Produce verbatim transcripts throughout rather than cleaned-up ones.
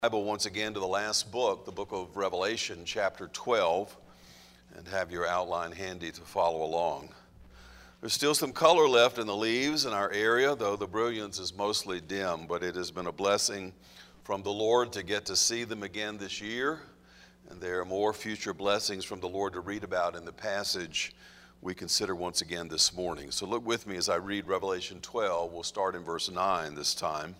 Bible once again to the last book, the book of Revelation, chapter twelve, and have your outline handy to follow along. There's still some color left in the leaves in our area, though the brilliance is mostly dim, but it has been a blessing from the Lord to get to see them again this year, and there are more future blessings from the Lord to read about in the passage we consider once again this morning. So look with me as I read Revelation twelve. We'll start in verse nine this time.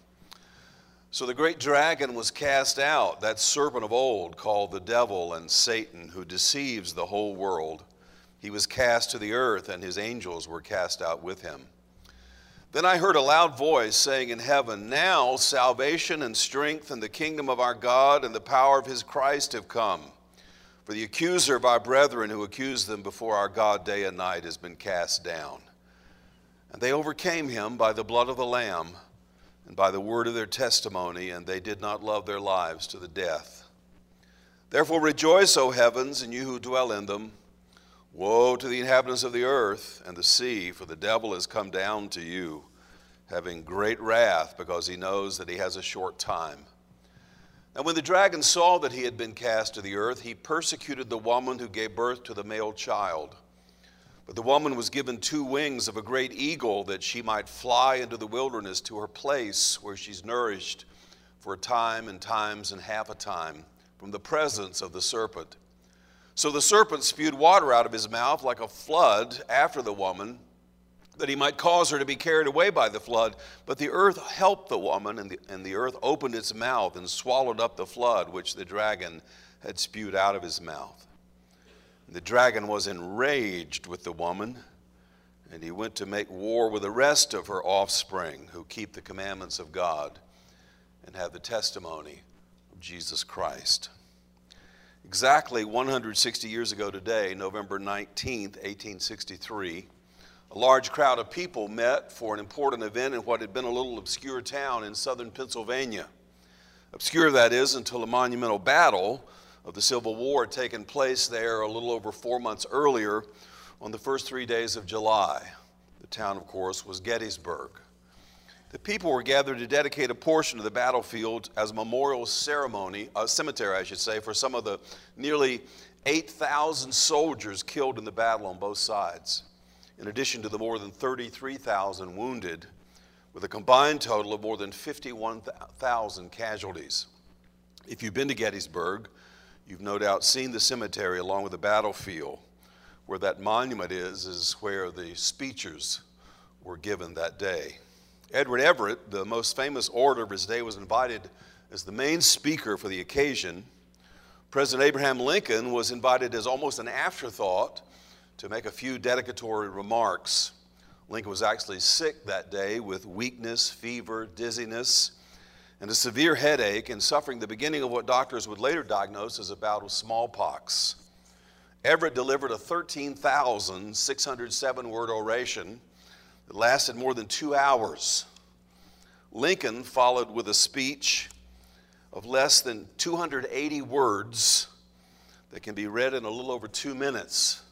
So the great dragon was cast out, that serpent of old called the devil and Satan, who deceives the whole world. He was cast to the earth, and his angels were cast out with him. Then I heard a loud voice saying in heaven, "Now salvation and strength and the kingdom of our God and the power of his Christ have come. For the accuser of our brethren who accused them before our God day and night has been cast down. And they overcame him by the blood of the Lamb and by the word of their testimony, and they did not love their lives to the death. Therefore rejoice, O heavens, and you who dwell in them. Woe to the inhabitants of the earth and the sea, for the devil has come down to you, having great wrath, because he knows that he has a short time. And when the dragon saw that he had been cast to the earth, he persecuted the woman who gave birth to the male child. But the woman was given two wings of a great eagle, that she might fly into the wilderness to her place where she's nourished for a time and times and half a time from the presence of the serpent. So the serpent spewed water out of his mouth like a flood after the woman, that he might cause her to be carried away by the flood. But the earth helped the woman, and the, and the earth opened its mouth and swallowed up the flood which the dragon had spewed out of his mouth. The dragon was enraged with the woman, and he went to make war with the rest of her offspring who keep the commandments of God and have the testimony of Jesus Christ." Exactly one hundred sixty years ago today, November nineteenth, eighteen sixty-three, a large crowd of people met for an important event in what had been a little obscure town in southern Pennsylvania. Obscure, that is, until a monumental battle of the Civil War had taken place there a little over four months earlier on the first three days of July. The town, of course, was Gettysburg. The people were gathered to dedicate a portion of the battlefield as a memorial ceremony, a cemetery, I should say, for some of the nearly eight thousand soldiers killed in the battle on both sides, in addition to the more than thirty-three thousand wounded, with a combined total of more than fifty-one thousand casualties. If you've been to Gettysburg, you've no doubt seen the cemetery along with the battlefield. Where that monument is, is where the speeches were given that day. Edward Everett, the most famous orator of his day, was invited as the main speaker for the occasion. President Abraham Lincoln was invited as almost an afterthought to make a few dedicatory remarks. Lincoln was actually sick that day with weakness, fever, dizziness, and a severe headache, and suffering the beginning of what doctors would later diagnose as a bout of smallpox. Everett delivered a thirteen thousand six hundred seven word oration that lasted more than two hours. Lincoln followed with a speech of less than two hundred eighty words that can be read in a little over two minutes.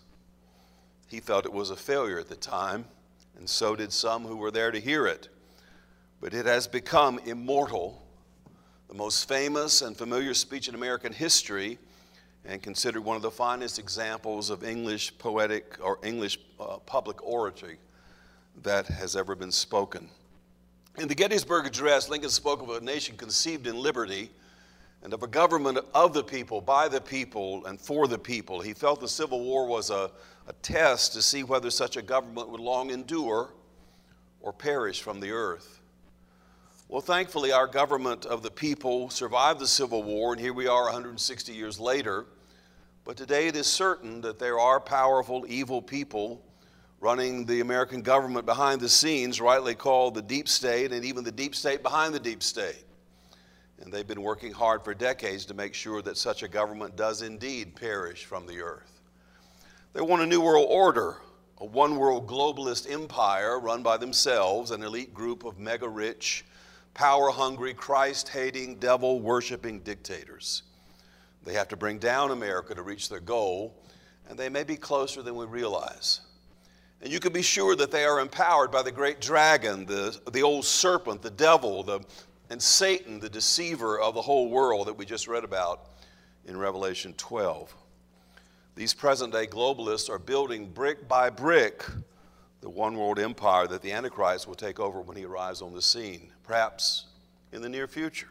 He felt it was a failure at the time, and so did some who were there to hear it. But it has become immortal, the most famous and familiar speech in American history, and considered one of the finest examples of English poetic or English uh, public oratory that has ever been spoken. In the Gettysburg Address, Lincoln spoke of a nation conceived in liberty and of a government of the people, by the people, and for the people. He felt the Civil War was a, a test to see whether such a government would long endure or perish from the earth. Well, thankfully, our government of the people survived the Civil War, and here we are one hundred sixty years later. But today it is certain that there are powerful, evil people running the American government behind the scenes, rightly called the deep state, and even the deep state behind the deep state. And they've been working hard for decades to make sure that such a government does indeed perish from the earth. They want a new world order, a one-world globalist empire run by themselves, an elite group of mega-rich, power-hungry, Christ-hating, devil-worshiping dictators. They have to bring down America to reach their goal, and they may be closer than we realize. And you can be sure that they are empowered by the great dragon, the, the old serpent, the devil, the and Satan, the deceiver of the whole world that we just read about in Revelation twelve. These present-day globalists are building brick by brick the one-world empire that the Antichrist will take over when he arrives on the scene, perhaps in the near future.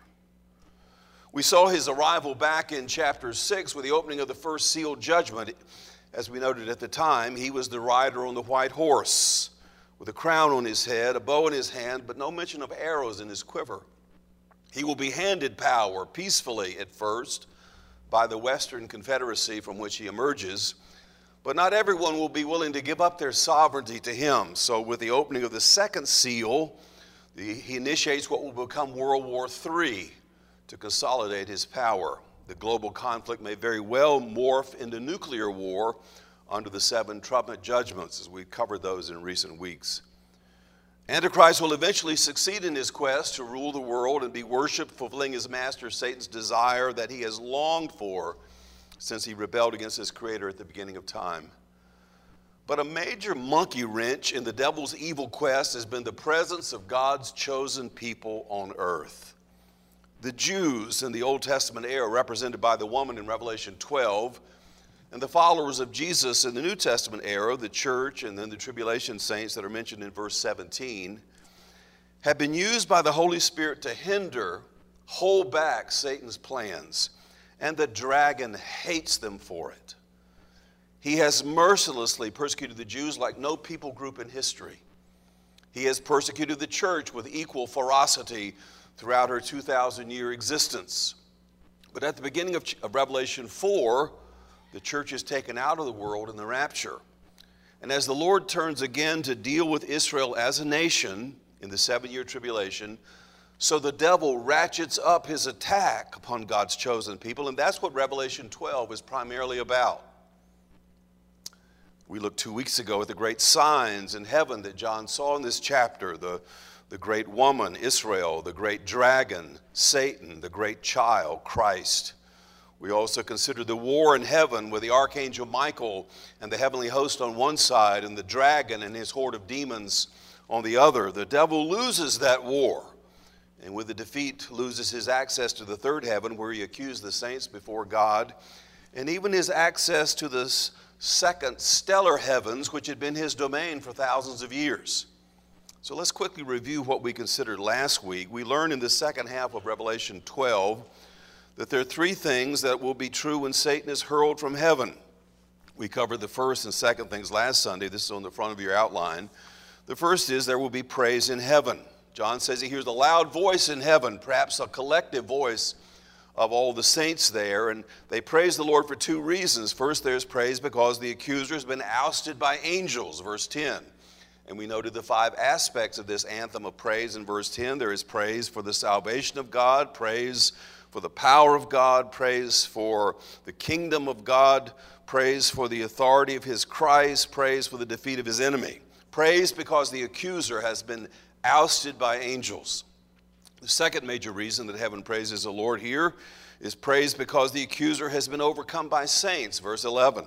We saw his arrival back in chapter six with the opening of the first sealed judgment. As we noted at the time, he was the rider on the white horse with a crown on his head, a bow in his hand, but no mention of arrows in his quiver. He will be handed power peacefully at first by the Western Confederacy from which he emerges, but not everyone will be willing to give up their sovereignty to him. So with the opening of the second seal, the, he initiates what will become World War Three to consolidate his power. The global conflict may very well morph into nuclear war under the seven trumpet judgments, as we covered those in recent weeks. Antichrist will eventually succeed in his quest to rule the world and be worshiped, fulfilling his master Satan's desire that he has longed for since he rebelled against his creator at the beginning of time. But a major monkey wrench in the devil's evil quest has been the presence of God's chosen people on earth. The Jews in the Old Testament era, represented by the woman in Revelation twelve, and the followers of Jesus in the New Testament era, the church and then the tribulation saints that are mentioned in verse seventeen, have been used by the Holy Spirit to hinder, hold back Satan's plans, and the dragon hates them for it. He has mercilessly persecuted the Jews like no people group in history. He has persecuted the church with equal ferocity throughout her two thousand year existence. But at the beginning of, of Revelation four, the church is taken out of the world in the rapture. And as the Lord turns again to deal with Israel as a nation in the seven-year tribulation, so the devil ratchets up his attack upon God's chosen people, and that's what Revelation twelve is primarily about. We looked two weeks ago at the great signs in heaven that John saw in this chapter, the the great woman, Israel, the great dragon, Satan, the great child, Christ. We also considered the war in heaven with the archangel Michael and the heavenly host on one side and the dragon and his horde of demons on the other. The devil loses that war, and with the defeat loses his access to the third heaven where he accused the saints before God, and even his access to the second stellar heavens, which had been his domain for thousands of years. So let's quickly review what we considered last week. We learned in the second half of Revelation twelve that there are three things that will be true when Satan is hurled from heaven. We covered the first and second things last Sunday. This is on the front of your outline. The first is there will be praise in heaven. John says he hears a loud voice in heaven, perhaps a collective voice of all the saints there, and they praise the Lord for two reasons. First, there's praise because the accuser has been ousted by angels, verse ten. And we noted the five aspects of this anthem of praise in verse ten. There is praise for the salvation of God, praise for the power of God, praise for the kingdom of God, praise for the authority of his Christ, praise for the defeat of his enemy. Praise because the accuser has been ousted by angels. The second major reason that heaven praises the Lord here is praise because the accuser has been overcome by saints, verse eleven.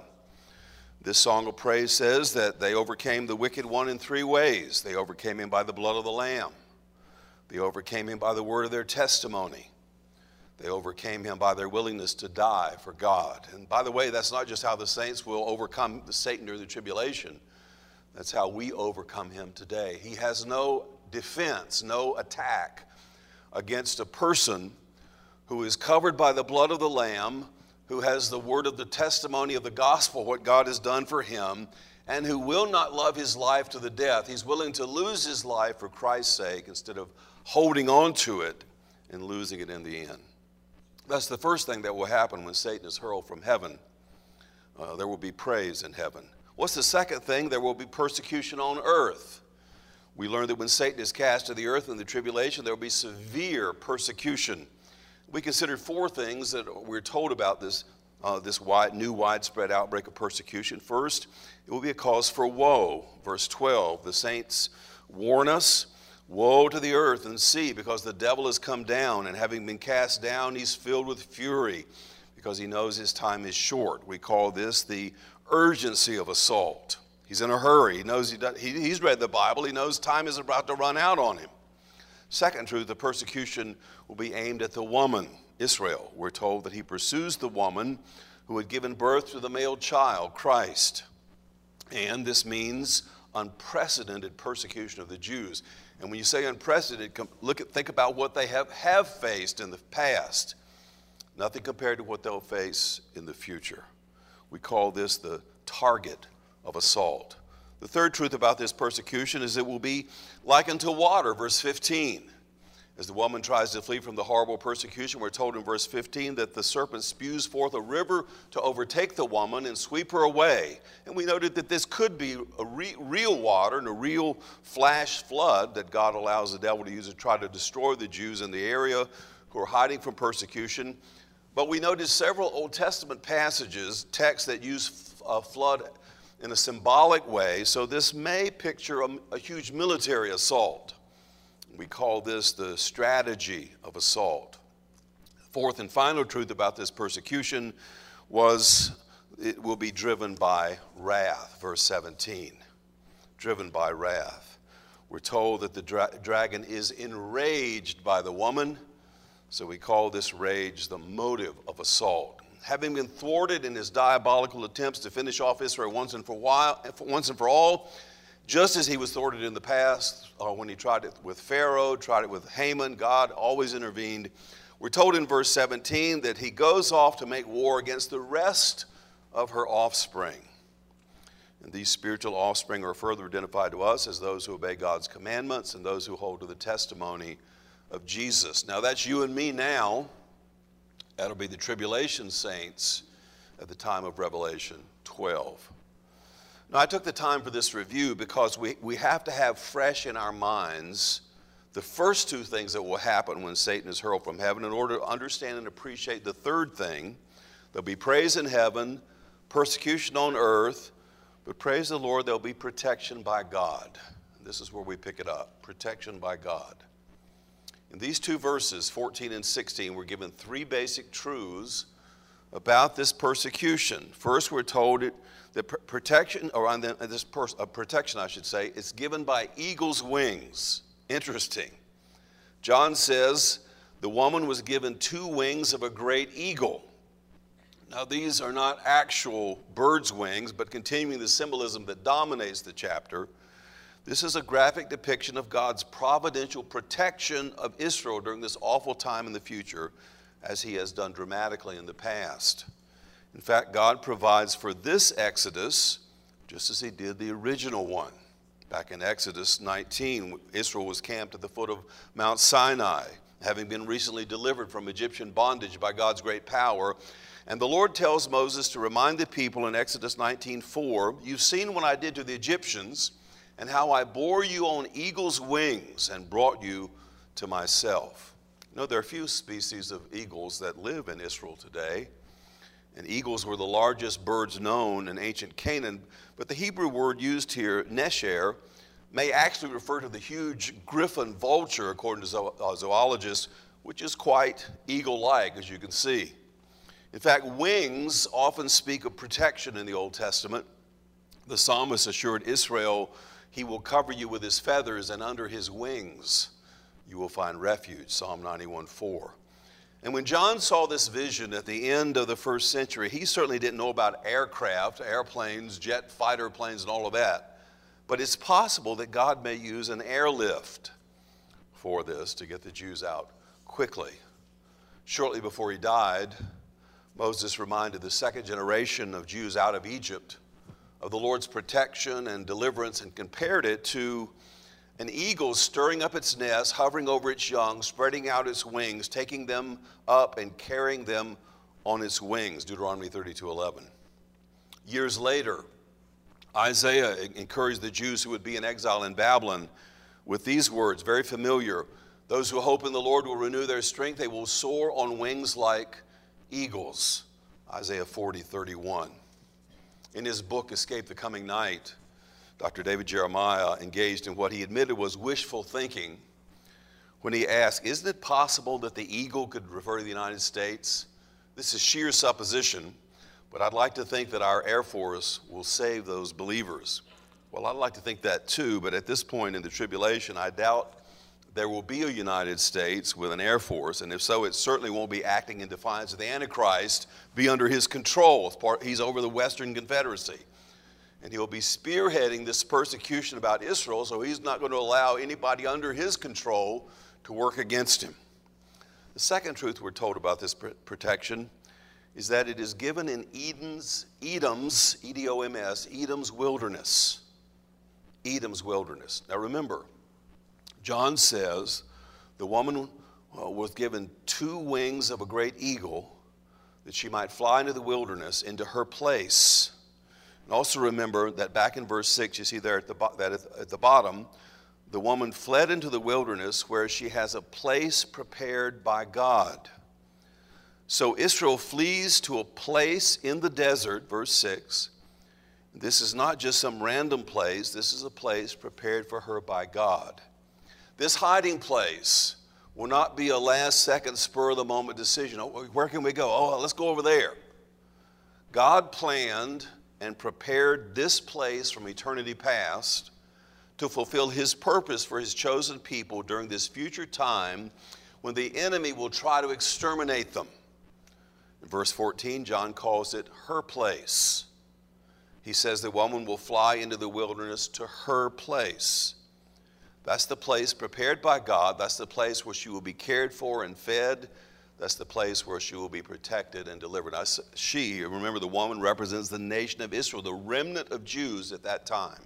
This song of praise says that they overcame the wicked one in three ways. They overcame him by the blood of the Lamb. They overcame him by the word of their testimony. They overcame him by their willingness to die for God. And by the way, that's not just how the saints will overcome Satan during the tribulation. That's how we overcome him today. He has no defense, no attack against a person who is covered by the blood of the Lamb, who has the word of the testimony of the gospel, what God has done for him, and who will not love his life to the death. He's willing to lose his life for Christ's sake instead of holding on to it and losing it in the end. That's the first thing that will happen when Satan is hurled from heaven. Uh, there will be praise in heaven. What's the second thing? There will be persecution on earth. We learned that when Satan is cast to the earth in the tribulation, there will be severe persecution. We considered four things that we're told about this, uh, this wide, new widespread outbreak of persecution. First, it will be a cause for woe. Verse twelve, the saints warn us, woe to the earth and sea, because the devil has come down, and having been cast down, he's filled with fury, because he knows his time is short. We call this the urgency of assault. He's in a hurry. He knows he does, he, he's read the Bible. He knows time is about to run out on him. Second truth, the persecution will be aimed at the woman, Israel. We're told that he pursues the woman who had given birth to the male child, Christ. And this means unprecedented persecution of the Jews. And when you say unprecedented, look at, think about what they have, have faced in the past. Nothing compared to what they'll face in the future. We call this the target of assault. The third truth about this persecution is it will be likened to water, verse fifteen. As the woman tries to flee from the horrible persecution, we're told in verse fifteen that the serpent spews forth a river to overtake the woman and sweep her away. And we noted that this could be a re- real water and a real flash flood that God allows the devil to use to try to destroy the Jews in the area who are hiding from persecution. But we noted several Old Testament passages, texts that use a flood in a symbolic way, so this may picture a, a huge military assault. We call this the strategy of assault. Fourth and final truth about this persecution was it will be driven by wrath, verse seventeen. Driven by wrath. We're told that the dra- dragon is enraged by the woman, so we call this rage the motive of assault. Having been thwarted in his diabolical attempts to finish off Israel once and for, while, once and for all, just as he was thwarted in the past, or when he tried it with Pharaoh, tried it with Haman, God always intervened. We're told in verse seventeen that he goes off to make war against the rest of her offspring. And these spiritual offspring are further identified to us as those who obey God's commandments and those who hold to the testimony of Jesus. Now that's you and me now. That'll be the tribulation saints at the time of Revelation twelve. Now, I took the time for this review because we, we have to have fresh in our minds the first two things that will happen when Satan is hurled from heaven in order to understand and appreciate the third thing. There'll be praise in heaven, persecution on earth, but praise the Lord, there'll be protection by God. And this is where we pick it up, protection by God. In these two verses, fourteen and sixteen, we're given three basic truths about this persecution. First, we're told it, that protection, or on the, this pers- uh, protection, I should say, is given by eagle's wings. Interesting. John says the woman was given two wings of a great eagle. Now, these are not actual bird's wings, but continuing the symbolism that dominates the chapter. This is a graphic depiction of God's providential protection of Israel during this awful time in the future, as he has done dramatically in the past. In fact, God provides for this Exodus just as he did the original one. Back in Exodus nineteen, Israel was camped at the foot of Mount Sinai, having been recently delivered from Egyptian bondage by God's great power. And the Lord tells Moses to remind the people in Exodus nineteen four, "You've seen what I did to the Egyptians and how I bore you on eagle's wings and brought you to myself." You know, there are a few species of eagles that live in Israel today. And eagles were the largest birds known in ancient Canaan. But the Hebrew word used here, nesher, may actually refer to the huge griffon vulture, according to zo- uh, zoologists, which is quite eagle-like, as you can see. In fact, wings often speak of protection in the Old Testament. The psalmist assured Israel, "He will cover you with his feathers, and under his wings you will find refuge," Psalm ninety-one four. And when John saw this vision at the end of the first century, he certainly didn't know about aircraft, airplanes, jet fighter planes, and all of that. But it's possible that God may use an airlift for this to get the Jews out quickly. Shortly before he died, Moses reminded the second generation of Jews out of Egypt of the Lord's protection and deliverance and compared it to an eagle stirring up its nest, hovering over its young, spreading out its wings, taking them up and carrying them on its wings, Deuteronomy thirty-two eleven. Years later, Isaiah encouraged the Jews who would be in exile in Babylon with these words, very familiar: "Those who hope in the Lord will renew their strength. They will soar on wings like eagles," Isaiah forty thirty-one. In his book, Escape the Coming Night, Doctor David Jeremiah engaged in what he admitted was wishful thinking when he asked, "Isn't it possible that the eagle could refer to the United States? This is sheer supposition, but I'd like to think that our Air Force will save those believers." Well, I'd like to think that too, but at this point in the tribulation, I doubt there will be a United States with an Air Force, and if so, it certainly won't be acting in defiance of the Antichrist, be under his control. He's over the Western Confederacy. And he'll be spearheading this persecution about Israel, so he's not going to allow anybody under his control to work against him. The second truth we're told about this protection is that it is given in Eden's, Edom's, E D O M S, Edom's wilderness. Edom's wilderness. Now remember, John says the woman was given two wings of a great eagle that she might fly into the wilderness, into her place. And also remember that back in verse six, you see there at the, that at the bottom, the woman fled into the wilderness where she has a place prepared by God. So Israel flees to a place in the desert, verse six. This is not just some random place. This is a place prepared for her by God. This hiding place will not be a last-second, spur-of-the-moment decision. Oh, where can we go? Oh, let's go over there. God planned and prepared this place from eternity past to fulfill his purpose for his chosen people during this future time when the enemy will try to exterminate them. In verse fourteen, John calls it her place. He says the woman will fly into the wilderness to her place. That's the place prepared by God. That's the place where she will be cared for and fed. That's the place where she will be protected and delivered. Now, she, remember, the woman represents the nation of Israel, the remnant of Jews at that time.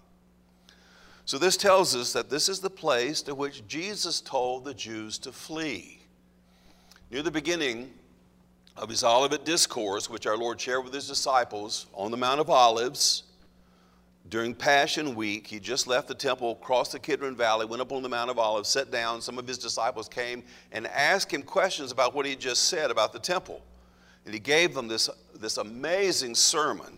So this tells us that this is the place to which Jesus told the Jews to flee. Near the beginning of his Olivet Discourse, which our Lord shared with his disciples on the Mount of Olives, during Passion Week, he just left the temple, crossed the Kidron Valley, went up on the Mount of Olives, sat down. Some of his disciples came and asked him questions about what he just said about the temple. And he gave them this, this amazing sermon,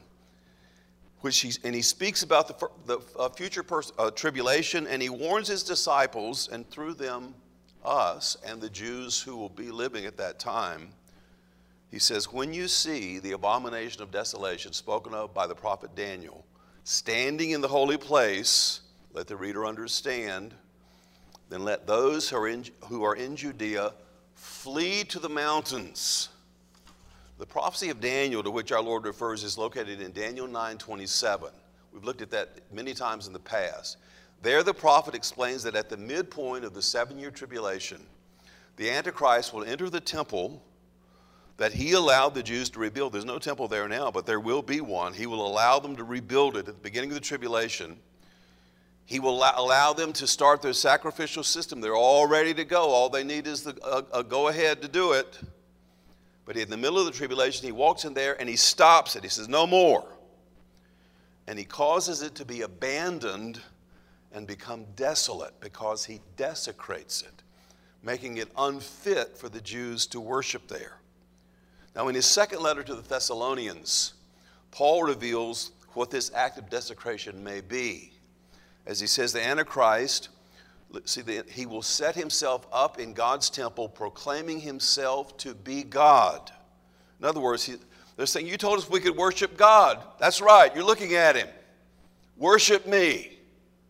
which he, and he speaks about the, the uh, future pers- uh, tribulation, and he warns his disciples, and through them, us, and the Jews who will be living at that time. He says, when you see the abomination of desolation spoken of by the prophet Daniel, standing in the holy place, let the reader understand, then let those who are in, who are in Judea flee to the mountains. The prophecy of Daniel to which our Lord refers is located in Daniel nine twenty-seven. We've looked at that many times in the past. There the prophet explains that at the midpoint of the seven-year tribulation, the Antichrist will enter the temple that he allowed the Jews to rebuild. There's no temple there now, but there will be one. He will allow them to rebuild it at the beginning of the tribulation. He will allow them to start their sacrificial system. They're all ready to go. All they need is the, a, a go-ahead to do it. But in the middle of the tribulation, he walks in there and he stops it. He says, no more. And he causes it to be abandoned and become desolate because he desecrates it, making it unfit for the Jews to worship there. Now, in his second letter to the Thessalonians, Paul reveals what this act of desecration may be. As he says, the Antichrist, see, he will set himself up in God's temple, proclaiming himself to be God. In other words, he, they're saying, you told us we could worship God. That's right, you're looking at him. Worship me.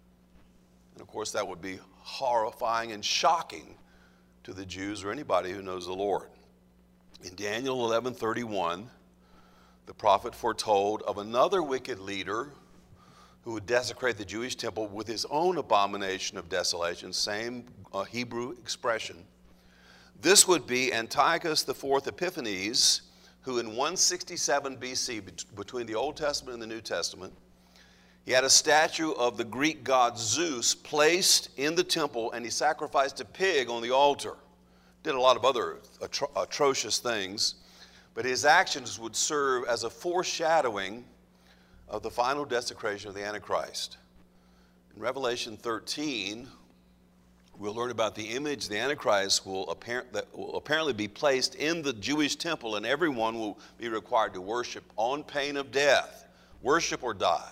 And of course, that would be horrifying and shocking to the Jews or anybody who knows the Lord. In Daniel eleven thirty-one, the prophet foretold of another wicked leader who would desecrate the Jewish temple with his own abomination of desolation, same uh, Hebrew expression. This would be Antiochus the fourth Epiphanes, who in one sixty-seven B C, between the Old Testament and the New Testament, he had a statue of the Greek god Zeus placed in the temple, and he sacrificed a pig on the altar. Did a lot of other atro- atrocious things, but his actions would serve as a foreshadowing of the final desecration of the Antichrist. In Revelation thirteen, we'll learn about the image the Antichrist will, apparent, that will apparently be placed in the Jewish temple, and everyone will be required to worship on pain of death, worship or die.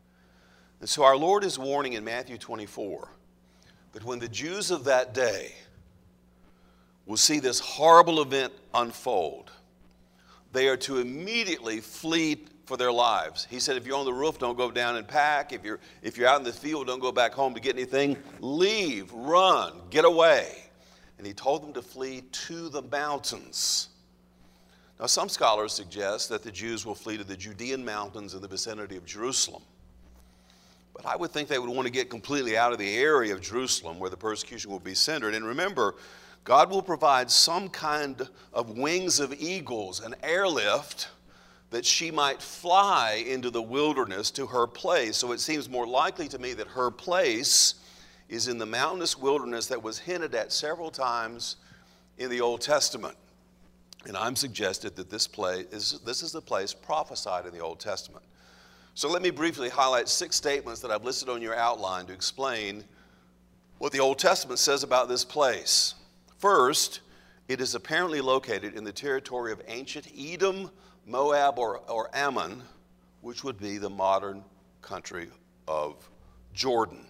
And so our Lord is warning in Matthew twenty-four that when the Jews of that day will see this horrible event unfold, they are to immediately flee for their lives. He said, if you're on the roof, don't go down and pack. If you're, if you're out in the field, don't go back home to get anything. Leave, run, get away. And he told them to flee to the mountains. Now, some scholars suggest that the Jews will flee to the Judean mountains in the vicinity of Jerusalem. But I would think they would want to get completely out of the area of Jerusalem where the persecution will be centered. And remember, God will provide some kind of wings of eagles, an airlift, that she might fly into the wilderness to her place. So it seems more likely to me that her place is in the mountainous wilderness that was hinted at several times in the Old Testament. And I'm suggested that this place is, this is the place prophesied in the Old Testament. So let me briefly highlight six statements that I've listed on your outline to explain what the Old Testament says about this place. First, it is apparently located in the territory of ancient Edom, Moab, or, or Ammon, which would be the modern country of Jordan.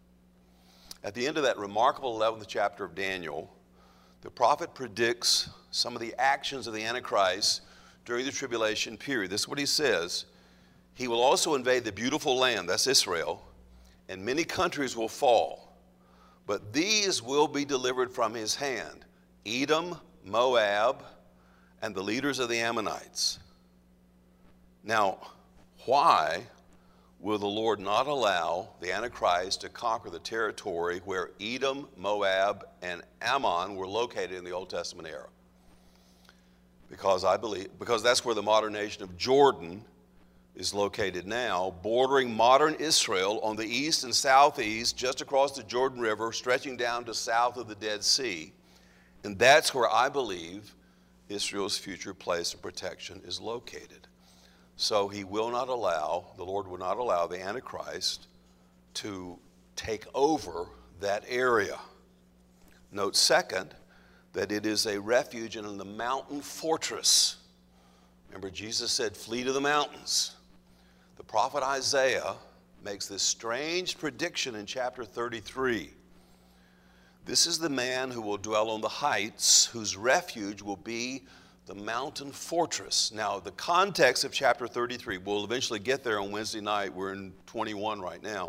At the end of that remarkable eleventh chapter of Daniel, the prophet predicts some of the actions of the Antichrist during the tribulation period. This is what he says. He will also invade the beautiful land, that's Israel, and many countries will fall. But these will be delivered from his hand, Edom, Moab, and the leaders of the Ammonites. Now, why will the Lord not allow the Antichrist to conquer the territory where Edom, Moab, and Ammon were located in the Old Testament era? Because I believe, because that's where the modern nation of Jordan is located now, bordering modern Israel on the east and southeast, just across the Jordan River, stretching down to south of the Dead Sea. And that's where I believe Israel's future place of protection is located. So he will not allow, the Lord will not allow the Antichrist to take over that area. Note second, that it is a refuge in the mountain fortress. Remember, Jesus said, flee to the mountains. The prophet Isaiah makes this strange prediction in chapter thirty-three. This is the man who will dwell on the heights, whose refuge will be the mountain fortress. Now, the context of chapter thirty-three, we'll eventually get there on Wednesday night. We're in twenty-one right now.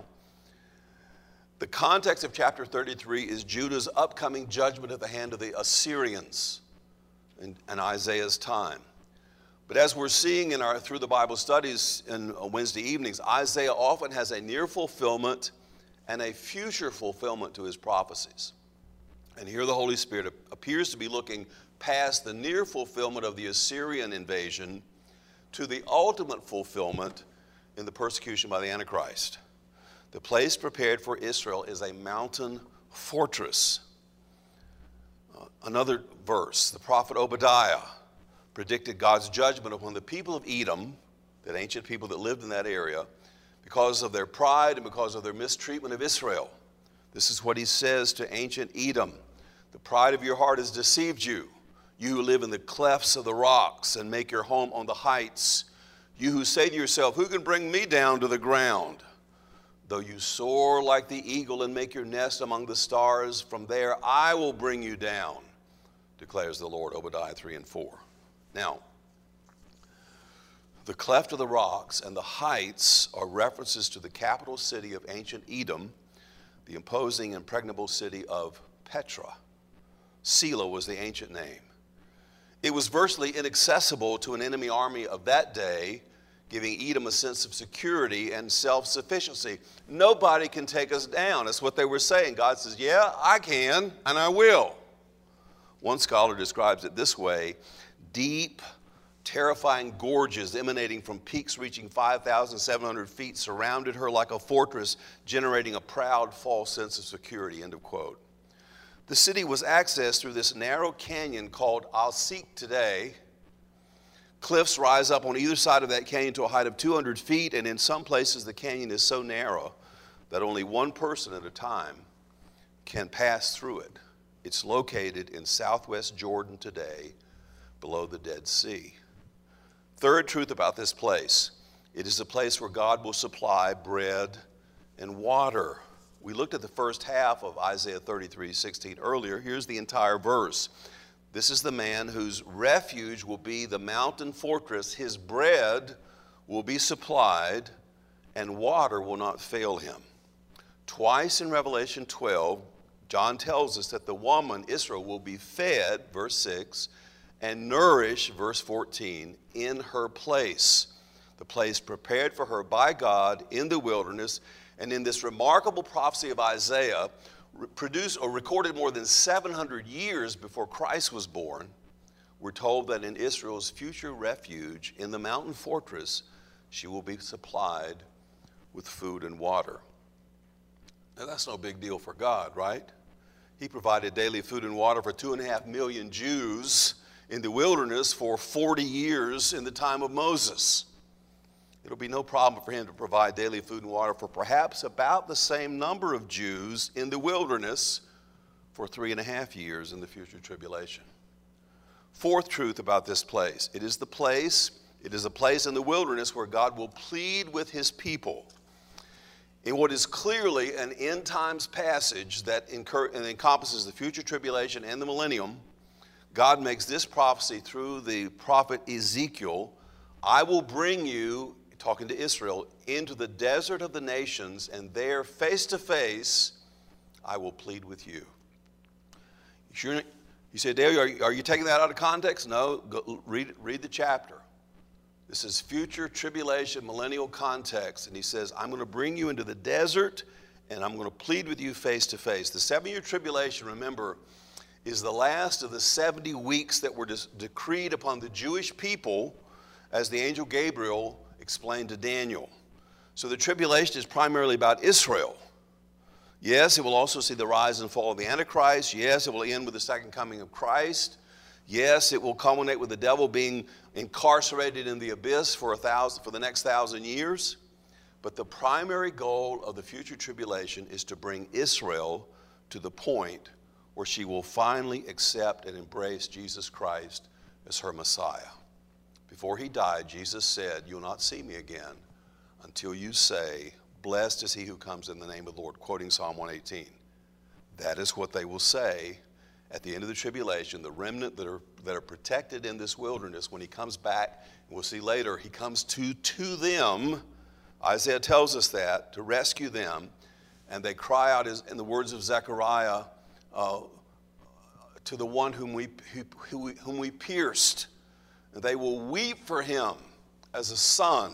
The context of chapter thirty-three is Judah's upcoming judgment at the hand of the Assyrians in, in Isaiah's time. But as we're seeing in our through the Bible studies in Wednesday evenings, Isaiah often has a near fulfillment and a future fulfillment to his prophecies. And here the Holy Spirit appears to be looking past the near fulfillment of the Assyrian invasion to the ultimate fulfillment in the persecution by the Antichrist. The place prepared for Israel is a mountain fortress. Uh, another verse, the prophet Obadiah predicted God's judgment upon the people of Edom, that ancient people that lived in that area, because of their pride and because of their mistreatment of Israel. This is what he says to ancient Edom. The pride of your heart has deceived you. You who live in the clefts of the rocks and make your home on the heights. You who say to yourself, who can bring me down to the ground? Though you soar like the eagle and make your nest among the stars, from there I will bring you down, declares the Lord, Obadiah three and four. Now, the cleft of the rocks and the heights are references to the capital city of ancient Edom, the imposing, impregnable city of Petra. Selah was the ancient name. It was virtually inaccessible to an enemy army of that day, giving Edom a sense of security and self-sufficiency. Nobody can take us down. That's what they were saying. God says, yeah, I can, and I will. One scholar describes it this way: deep, terrifying gorges emanating from peaks reaching five thousand seven hundred feet surrounded her like a fortress, generating a proud, false sense of security, end of quote. The city was accessed through this narrow canyon called Al Seek today. Cliffs rise up on either side of that canyon to a height of two hundred feet, and in some places the canyon is so narrow that only one person at a time can pass through it. It's located in southwest Jordan today, below the Dead Sea. Third truth about this place: it is a place where God will supply bread and water. We looked at the first half of Isaiah thirty-three sixteen earlier. Here's the entire verse. This is the man whose refuge will be the mountain fortress. His bread will be supplied, and water will not fail him. Twice in Revelation twelve, John tells us that the woman, Israel, will be fed, verse six, and nourished, verse fourteen, in her place, the place prepared for her by God in the wilderness. And in this remarkable prophecy of Isaiah, produced or recorded more than seven hundred years before Christ was born, we're told that in Israel's future refuge, in the mountain fortress, she will be supplied with food and water. Now, that's no big deal for God, right? He provided daily food and water for two and a half million Jews in the wilderness for forty years in the time of Moses. It'll be no problem for him to provide daily food and water for perhaps about the same number of Jews in the wilderness for three and a half years in the future tribulation. Fourth truth about this place: it is the place, it is a place in the wilderness where God will plead with his people. In what is clearly an end times passage that encompasses the future tribulation and the millennium, God makes this prophecy through the prophet Ezekiel: I will bring you, talking to Israel, into the desert of the nations, and there, face to face, I will plead with you. You, sure, you say, Dale, are you, are you taking that out of context? No, go, read, read the chapter. This is future tribulation, millennial context. And he says, I'm going to bring you into the desert, and I'm going to plead with you face to face. The seven-year tribulation, remember, is the last of the seventy weeks that were decreed upon the Jewish people as the angel Gabriel explained to Daniel. So the tribulation is primarily about Israel. Yes, it will also see the rise and fall of the Antichrist. Yes, it will end with the second coming of Christ. Yes, it will culminate with the devil being incarcerated in the abyss for a thousand, for the next thousand years. But the primary goal of the future tribulation is to bring Israel to the point where she will finally accept and embrace Jesus Christ as her Messiah. Before he died, Jesus said, you'll not see me again until you say, blessed is he who comes in the name of the Lord, quoting Psalm one eighteen. That is what they will say at the end of the tribulation, the remnant that are, that are protected in this wilderness. When he comes back, and we'll see later, he comes to, to them. Isaiah tells us that, to rescue them. And they cry out, as in the words of Zechariah, uh, to the one whom we, who, whom we pierced. And they will weep for him as a son.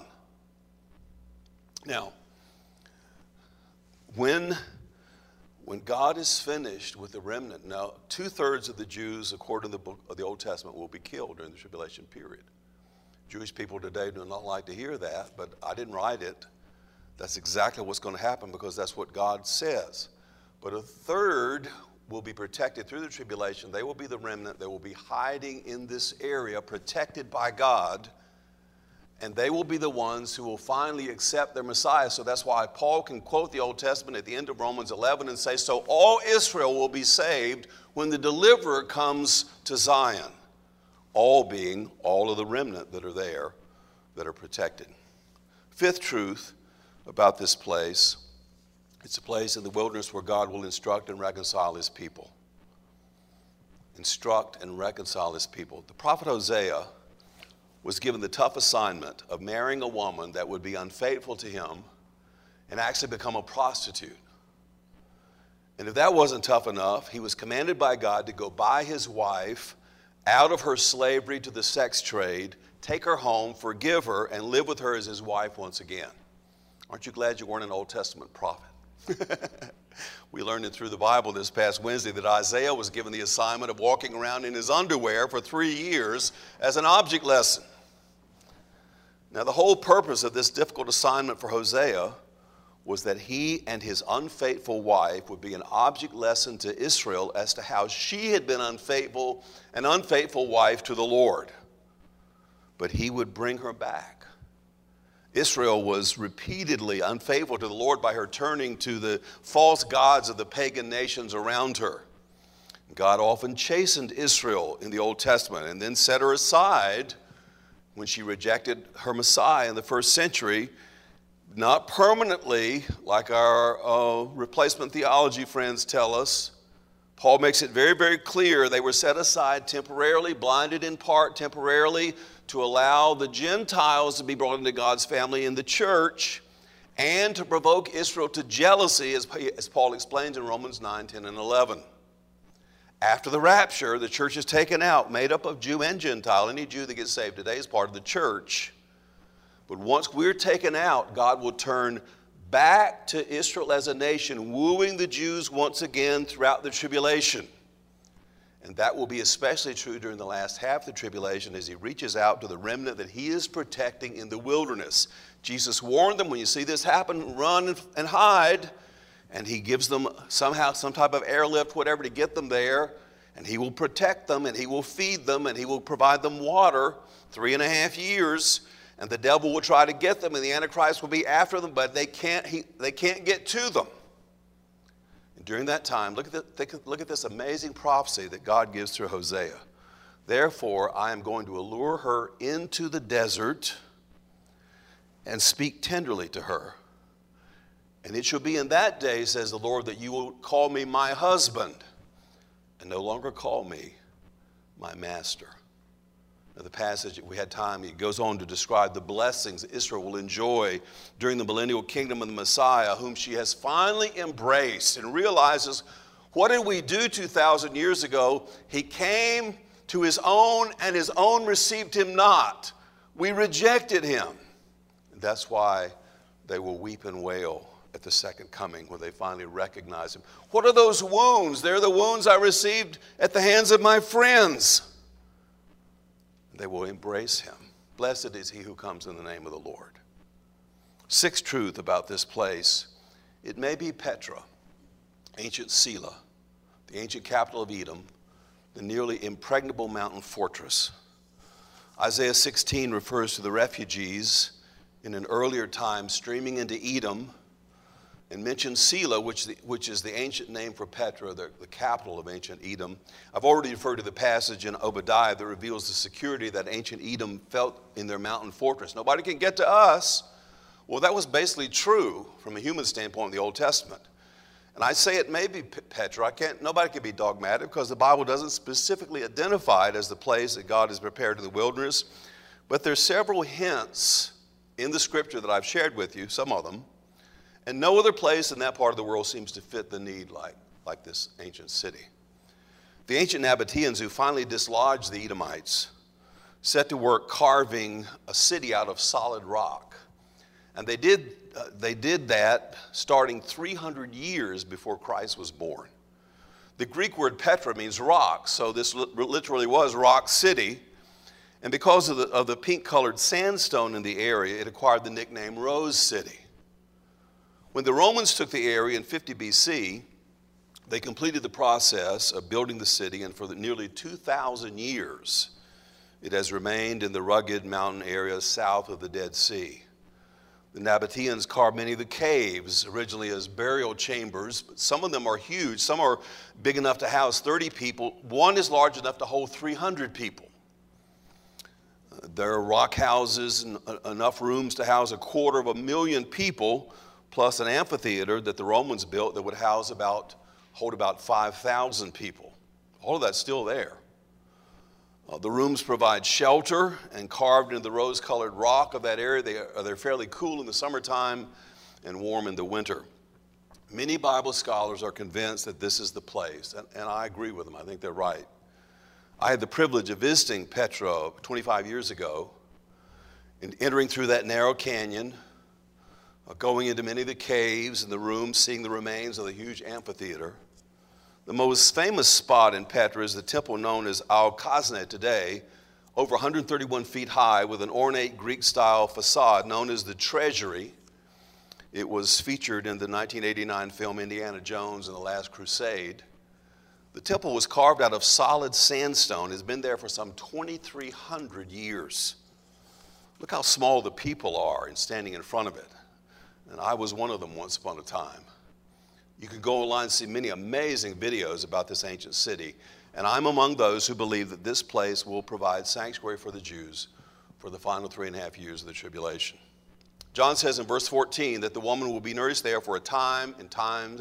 Now, when, when God is finished with the remnant, now two-thirds of the Jews, according to the book of the Old Testament, will be killed during the tribulation period. Jewish people today do not like to hear that, but I didn't write it. That's exactly what's going to happen because that's what God says. But a third will be protected through the tribulation. They will be the remnant. They will be hiding in this area, protected by God. And they will be the ones who will finally accept their Messiah. So that's why Paul can quote the Old Testament at the end of Romans eleven and say, so all Israel will be saved when the deliverer comes to Zion. All being all of the remnant that are there, that are protected. Fifth truth about this place: it's a place in the wilderness where God will instruct and reconcile his people. Instruct and reconcile his people. The prophet Hosea was given the tough assignment of marrying a woman that would be unfaithful to him and actually become a prostitute. And if that wasn't tough enough, he was commanded by God to go buy his wife out of her slavery to the sex trade, take her home, forgive her, and live with her as his wife once again. Aren't you glad you weren't an Old Testament prophet? We learned it through the Bible this past Wednesday that Isaiah was given the assignment of walking around in his underwear for three years as an object lesson. Now, the whole purpose of this difficult assignment for Hosea was that he and his unfaithful wife would be an object lesson to Israel as to how she had been unfaithful, an unfaithful wife to the Lord. But he would bring her back. Israel was repeatedly unfaithful to the Lord by her turning to the false gods of the pagan nations around her. God often chastened Israel in the Old Testament and then set her aside when she rejected her Messiah in the first century, not permanently, like our uh, replacement theology friends tell us, Paul makes it very, very clear they were set aside temporarily, blinded in part temporarily, to allow the Gentiles to be brought into God's family in the church and to provoke Israel to jealousy, as, as Paul explains in Romans nine, ten, and eleven. After the rapture, the church is taken out, made up of Jew and Gentile. Any Jew that gets saved today is part of the church. But once we're taken out, God will turn back to Israel as a nation, wooing the Jews once again throughout the tribulation. And that will be especially true during the last half of the tribulation as he reaches out to the remnant that he is protecting in the wilderness. Jesus warned them, when you see this happen, run and hide. And he gives them somehow some type of airlift, whatever, to get them there. And he will protect them, and he will feed them, and he will provide them water three and a half years. And the devil will try to get them, and the Antichrist will be after them, but they can't, he, they can't get to them. And during that time, look at, the, look at this amazing prophecy that God gives through Hosea. Therefore, I am going to allure her into the desert and speak tenderly to her. And it shall be in that day, says the Lord, that you will call me my husband and no longer call me my master. Now, the passage, if we had time, he goes on to describe the blessings Israel will enjoy during the millennial kingdom of the Messiah, whom she has finally embraced and realizes, what did we do two thousand years ago? He came to his own, and his own received him not. We rejected him. And that's why they will weep and wail at the second coming, when they finally recognize him. What are those wounds? They're the wounds I received at the hands of my friends. They will embrace him. Blessed is he who comes in the name of the Lord. Sixth truth about this place: it may be Petra, ancient Selah, the ancient capital of Edom, the nearly impregnable mountain fortress. Isaiah sixteen refers to the refugees in an earlier time streaming into Edom, and mentions Selah, which, the, which is the ancient name for Petra, the, the capital of ancient Edom. I've already referred to the passage in Obadiah that reveals the security that ancient Edom felt in their mountain fortress. Nobody can get to us. Well, that was basically true from a human standpoint in the Old Testament. And I say it may be Petra. I can't, nobody can be dogmatic because the Bible doesn't specifically identify it as the place that God has prepared in the wilderness. But there's several hints in the scripture that I've shared with you, some of them. And no other place in that part of the world seems to fit the need like, like this ancient city. The ancient Nabateans, who finally dislodged the Edomites, set to work carving a city out of solid rock. And they did, uh, they did that starting three hundred years before Christ was born. The Greek word Petra means rock, so this literally was Rock City. And because of the, of the pink-colored sandstone in the area, it acquired the nickname Rose City. When the Romans took the area in fifty B C, they completed the process of building the city, and for the nearly two thousand years, it has remained in the rugged mountain areas south of the Dead Sea. The Nabateans carved many of the caves originally as burial chambers, but some of them are huge. Some are big enough to house thirty people. One is large enough to hold three hundred people. Uh, there are rock houses and uh, enough rooms to house a quarter of a million people, plus an amphitheater that the Romans built that would house about, hold about five thousand people. All of that's still there. Uh, the rooms provide shelter, and carved into the rose-colored rock of that area, they are, they're fairly cool in the summertime and warm in the winter. Many Bible scholars are convinced that this is the place, and, and I agree with them. I think they're right. I had the privilege of visiting Petra twenty-five years ago and entering through that narrow canyon, uh, going into many of the caves and the rooms, seeing the remains of the huge amphitheater. The most famous spot in Petra is the temple known as Al-Kazne today, over one hundred thirty-one feet high, with an ornate Greek-style facade known as the Treasury. It was featured in the nineteen eighty-nine film Indiana Jones and the Last Crusade. The temple was carved out of solid sandstone. It's been there for some twenty-three hundred years. Look how small the people are in standing in front of it. And I was one of them once upon a time. You can go online and see many amazing videos about this ancient city. And I'm among those who believe that this place will provide sanctuary for the Jews for the final three and a half years of the tribulation. John says in verse fourteen that the woman will be nourished there for a time and times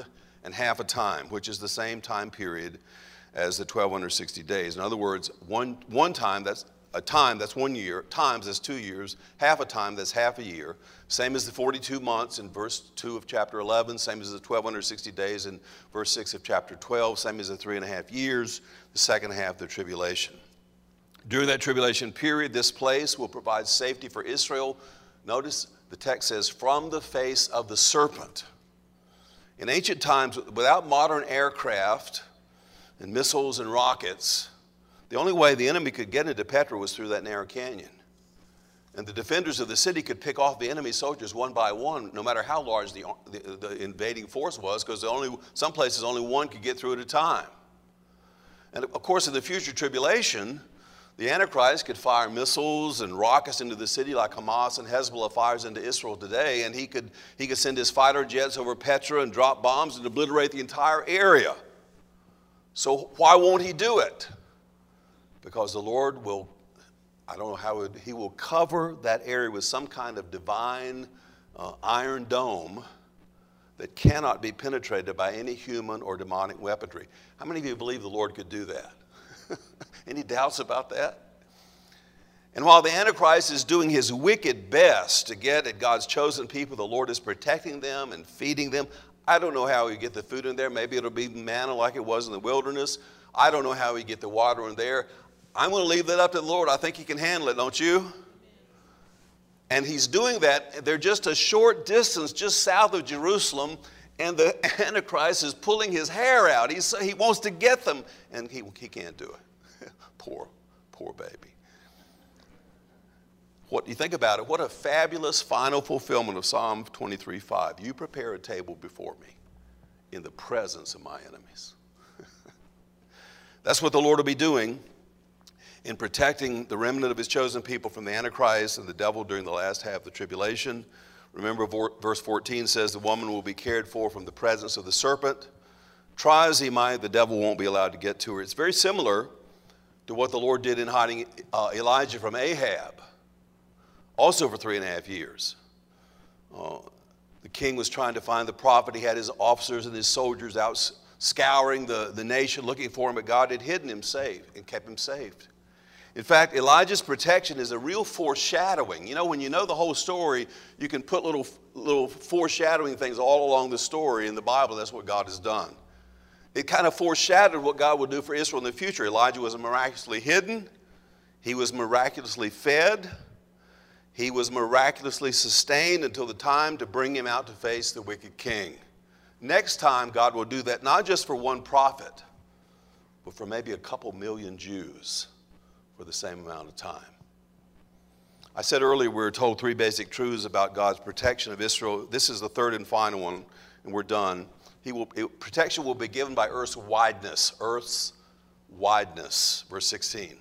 and half a time, which is the same time period as the twelve sixty days. In other words, one, one time, that's a time, that's one year, times that's two years, half a time, that's half a year. Same as the forty-two months in verse two of chapter eleven, same as the twelve sixty days in verse six of chapter twelve, same as the three and a half years, the second half of the tribulation. During that tribulation period, this place will provide safety for Israel. Notice the text says, from the face of the serpent. In ancient times, without modern aircraft and missiles and rockets, the only way the enemy could get into Petra was through that narrow canyon. And the defenders of the city could pick off the enemy soldiers one by one, no matter how large the, the, the invading force was, because only, some places only one could get through at a time. And of course, in the future tribulation, the Antichrist could fire missiles and rockets into the city like Hamas and Hezbollah fires into Israel today, and he could, he could send his fighter jets over Petra and drop bombs and obliterate the entire area. So why won't he do it? Because the Lord will, I don't know how, it, he will cover that area with some kind of divine uh, iron dome that cannot be penetrated by any human or demonic weaponry. How many of you believe the Lord could do that? Any doubts about that? And while the Antichrist is doing his wicked best to get at God's chosen people, the Lord is protecting them and feeding them. I don't know how he get the food in there. Maybe it'll be manna like it was in the wilderness. I don't know how he get the water in there. I'm going to leave that up to the Lord. I think he can handle it, don't you? And he's doing that. They're just a short distance just south of Jerusalem, and the Antichrist is pulling his hair out. He's, he wants to get them, and he, he can't do it. Poor, poor baby. What you think about it, what a fabulous final fulfillment of Psalm twenty-three five. You prepare a table before me in the presence of my enemies. That's what the Lord will be doing in protecting the remnant of his chosen people from the Antichrist and the devil during the last half of the tribulation. Remember, verse fourteen says the woman will be cared for from the presence of the serpent. Try as he might, the devil won't be allowed to get to her. It's very similar to what the Lord did in hiding uh, Elijah from Ahab, also for three and a half years. Uh, the king was trying to find the prophet. He had his officers and his soldiers out scouring the, the nation looking for him, but God had hidden him safe and kept him saved. In fact, Elijah's protection is a real foreshadowing. You know, when you know the whole story, you can put little, little foreshadowing things all along the story in the Bible. That's what God has done. It kind of foreshadowed what God would do for Israel in the future. Elijah was miraculously hidden. He was miraculously fed. He was miraculously sustained until the time to bring him out to face the wicked king. Next time, God will do that not just for one prophet, but for maybe a couple million Jews for the same amount of time. I said earlier we were told three basic truths about God's protection of Israel. This is the third and final one, and we're done. He will, it, protection will be given by earth's wideness. Earth's wideness, verse sixteen.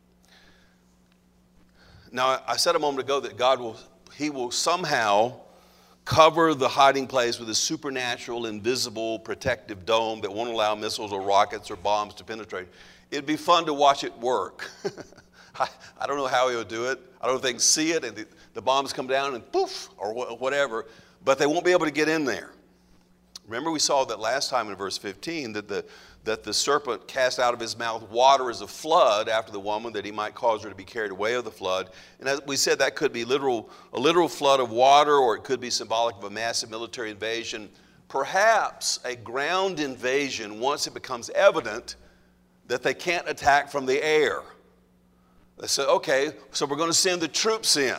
Now, I said a moment ago that God will, he will somehow cover the hiding place with a supernatural, invisible, protective dome that won't allow missiles or rockets or bombs to penetrate. It'd be fun to watch it work. I, I don't know how he would do it. I don't think see it, and the, the bombs come down and poof, or wh whatever, but they won't be able to get in there. Remember, we saw that last time in verse fifteen, that the, that the serpent cast out of his mouth water as a flood after the woman, that he might cause her to be carried away of the flood. And as we said, that could be literal, a literal flood of water, or it could be symbolic of a massive military invasion. Perhaps a ground invasion once it becomes evident that they can't attack from the air. They said, okay, so we're going to send the troops in.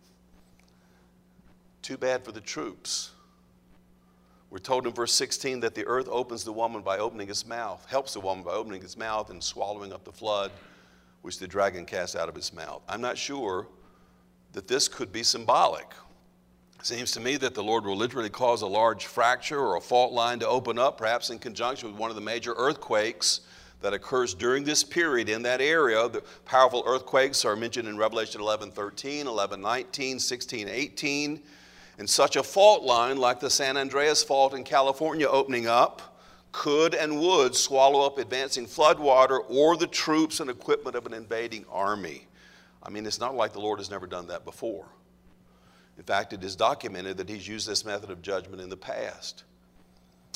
Too bad for the troops. We're told in verse sixteen that the earth opens the woman by opening its mouth, helps the woman by opening its mouth and swallowing up the flood which the dragon cast out of its mouth. I'm not sure that this could be symbolic. It seems to me that the Lord will literally cause a large fracture or a fault line to open up, perhaps in conjunction with one of the major earthquakes that occurs during this period in that area. The powerful earthquakes are mentioned in Revelation eleven thirteen, eleven nineteen, sixteen eighteen. And such a fault line, like the San Andreas Fault in California opening up, could and would swallow up advancing floodwater or the troops and equipment of an invading army. I mean, it's not like the Lord has never done that before. In fact, it is documented that he's used this method of judgment in the past.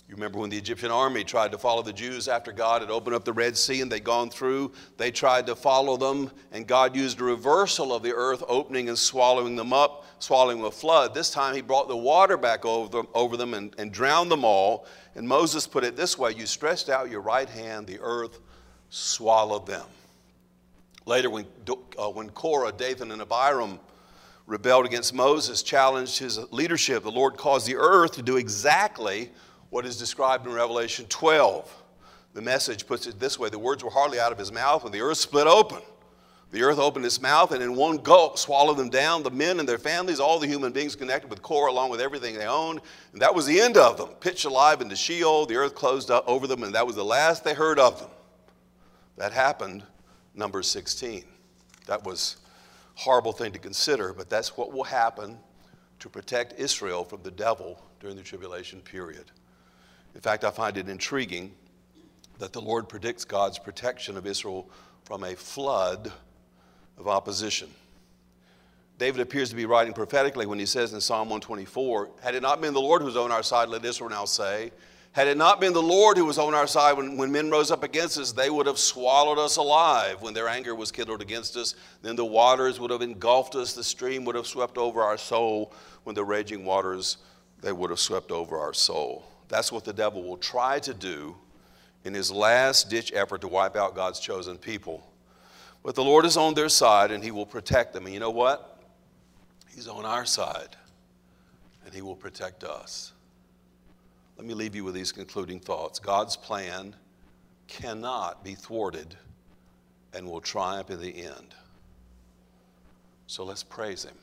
You remember when the Egyptian army tried to follow the Jews after God had opened up the Red Sea and they'd gone through. They tried to follow them, and God used a reversal of the earth opening and swallowing them up, swallowing a flood. This time he brought the water back over them, over them and, and drowned them all. And Moses put it this way: you stretched out your right hand, the earth swallowed them. Later, when, uh, when Korah, Dathan, and Abiram rebelled against Moses, challenged his leadership, the Lord caused the earth to do exactly what is described in Revelation twelve. The Message puts it this way: the words were hardly out of his mouth when the earth split open. The earth opened its mouth and in one gulp swallowed them down, the men and their families, all the human beings connected with Korah, along with everything they owned. And that was the end of them. Pitched alive into Sheol, the earth closed up over them, and that was the last they heard of them. That happened, Numbers sixteen. That was a horrible thing to consider, but that's what will happen to protect Israel from the devil during the tribulation period. In fact, I find it intriguing that the Lord predicts God's protection of Israel from a flood of opposition. David appears to be writing prophetically when he says in Psalm one twenty-four, had it not been the Lord who was on our side, let Israel now say, had it not been the Lord who was on our side when, when men rose up against us, they would have swallowed us alive. When their anger was kindled against us, then the waters would have engulfed us, the stream would have swept over our soul. When the raging waters, they would have swept over our soul. That's what the devil will try to do in his last-ditch effort to wipe out God's chosen people. But the Lord is on their side, and he will protect them. And you know what? He's on our side, and he will protect us. Let me leave you with these concluding thoughts. God's plan cannot be thwarted and will triumph in the end. So let's praise him.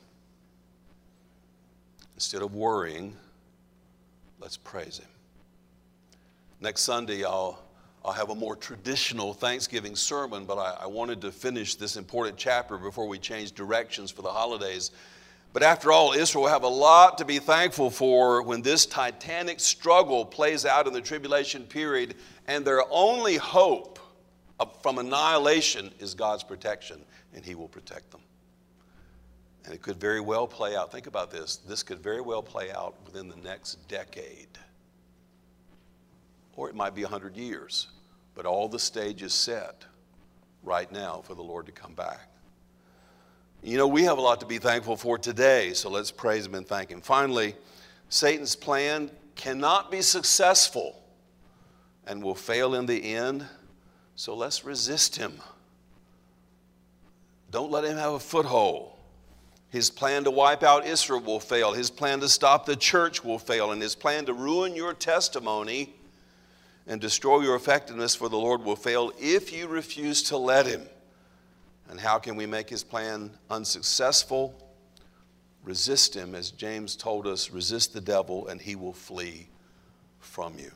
Instead of worrying, let's praise him. Next Sunday, I'll, I'll have a more traditional Thanksgiving sermon, but I, I wanted to finish this important chapter before we change directions for the holidays. But after all, Israel will have a lot to be thankful for when this titanic struggle plays out in the tribulation period, and their only hope from annihilation is God's protection, and he will protect them. And it could very well play out. Think about this. This could very well play out within the next decade. Or it might be one hundred years. But all the stage is set right now for the Lord to come back. You know, we have a lot to be thankful for today, so let's praise him and thank him. Finally, Satan's plan cannot be successful and will fail in the end, so let's resist him. Don't let him have a foothold. His plan to wipe out Israel will fail. His plan to stop the church will fail. And his plan to ruin your testimony and destroy your effectiveness for the Lord will fail if you refuse to let him. And how can we make his plan unsuccessful? Resist him, as James told us, resist the devil and he will flee from you.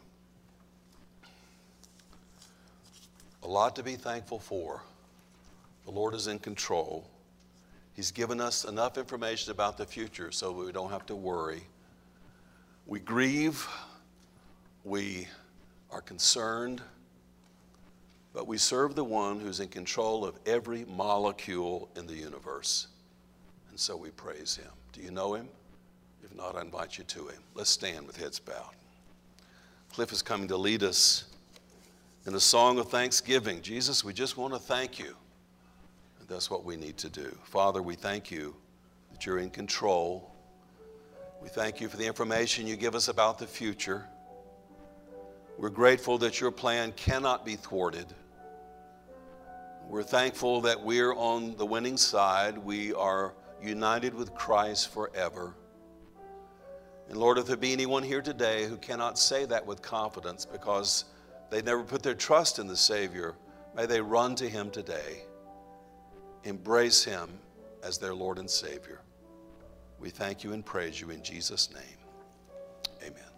A lot to be thankful for. The Lord is in control. He's given us enough information about the future so we don't have to worry. We grieve, we are concerned, but we serve the one who's in control of every molecule in the universe. And so we praise him. Do you know him? If not, I invite you to him. Let's stand with heads bowed. Cliff is coming to lead us in a song of thanksgiving. Jesus, we just want to thank you. That's what we need to do. Father, we thank you that you're in control. We thank you for the information you give us about the future. We're grateful that your plan cannot be thwarted. We're thankful that we're on the winning side. We are united with Christ forever. And Lord, if there be anyone here today who cannot say that with confidence because they never put their trust in the Savior, may they run to him today. Embrace him as their Lord and Savior. We thank you and praise you in Jesus' name. Amen.